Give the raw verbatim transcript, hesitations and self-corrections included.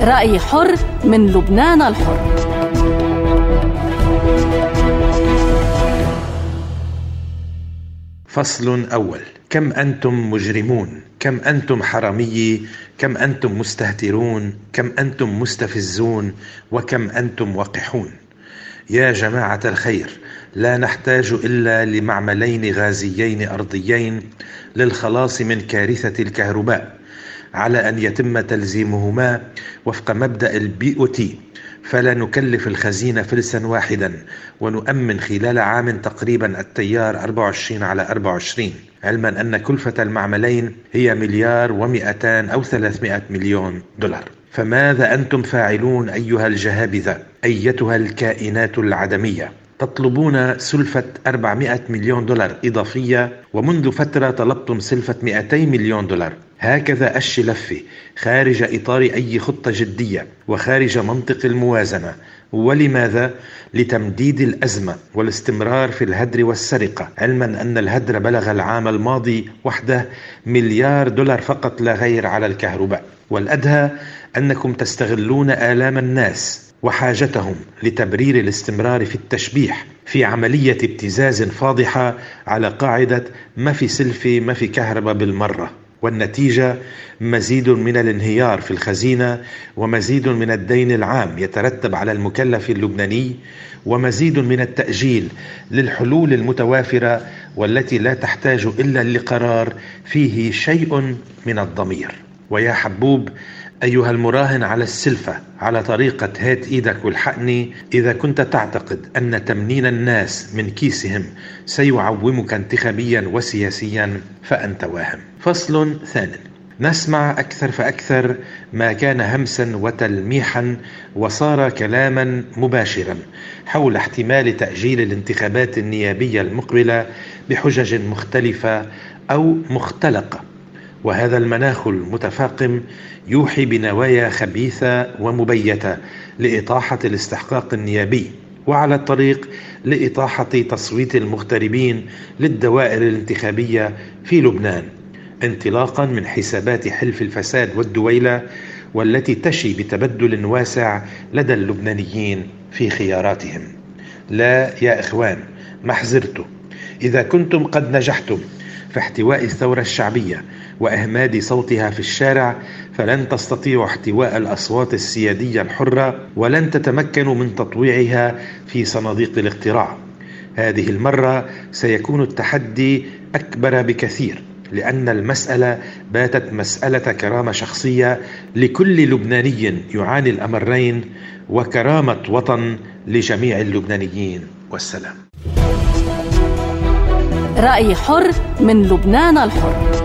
رأي حر من لبنان الحر. فصل أول. كم أنتم مجرمون، كم أنتم حراميي، كم أنتم مستهترون، كم أنتم مستفزون، وكم أنتم وقحون. يا جماعة الخير، لا نحتاج إلا لمعملين غازيين أرضيين للخلاص من كارثة الكهرباء، على أن يتم تلزيمهما وفق مبدأ البي أو تي، فلا نكلف الخزينة فلسا واحدا ونؤمن خلال عام تقريبا التيار أربعة وعشرين على أربعة وعشرين، علما أن كلفة المعملين هي مليار ومئتان أو ثلاثمائة مليون دولار. فماذا أنتم فاعلون أيها الجهابذة، أيتها الكائنات العدمية؟ تطلبون سلفة أربعمائة مليون دولار إضافية، ومنذ فترة طلبتم سلفة مئتين مليون دولار. هكذا أش لفة خارج إطار أي خطة جدية وخارج منطق الموازنة. ولماذا؟ لتمديد الأزمة والاستمرار في الهدر والسرقة، علما أن الهدر بلغ العام الماضي وحده مليار دولار فقط لا غير على الكهرباء. والأدهى أنكم تستغلون آلام الناس وحاجتهم لتبرير الاستمرار في التشبيح في عملية ابتزاز فاضحة على قاعدة ما في سلفة ما في كهرباء بالمرة. والنتيجة مزيد من الانهيار في الخزينة، ومزيد من الدين العام يترتب على المكلف اللبناني، ومزيد من التأجيل للحلول المتوافرة والتي لا تحتاج إلا لقرار فيه شيء من الضمير. ويا حبوب أيها المراهن على السلفة على طريقة هات إيدك والحقني، إذا كنت تعتقد أن تمنين الناس من كيسهم سيعومك انتخابيا وسياسيا فأنت واهم. فصل ثانٍ. نسمع أكثر فأكثر ما كان همسا وتلميحا وصار كلاما مباشرا حول احتمال تأجيل الانتخابات النيابية المقبلة بحجج مختلفة أو مختلقة، وهذا المناخ المتفاقم يوحي بنوايا خبيثة ومبيتة لإطاحة الاستحقاق النيابي، وعلى الطريق لإطاحة تصويت المغتربين للدوائر الانتخابية في لبنان، انطلاقا من حسابات حلف الفساد والدويلة، والتي تشي بتبدل واسع لدى اللبنانيين في خياراتهم. لا يا إخوان، محزرتوا، إذا كنتم قد نجحتم في احتواء الثورة الشعبية وإهماد صوتها في الشارع، فلن تستطيعوا احتواء الأصوات السيادية الحرة، ولن تتمكنوا من تطويعها في صناديق الاقتراع. هذه المرة سيكون التحدي أكبر بكثير، لأن المسألة باتت مسألة كرامة شخصية لكل لبناني يعاني الأمرين، وكرامة وطن لجميع اللبنانيين. والسلام. رأي حر من لبنان الحر.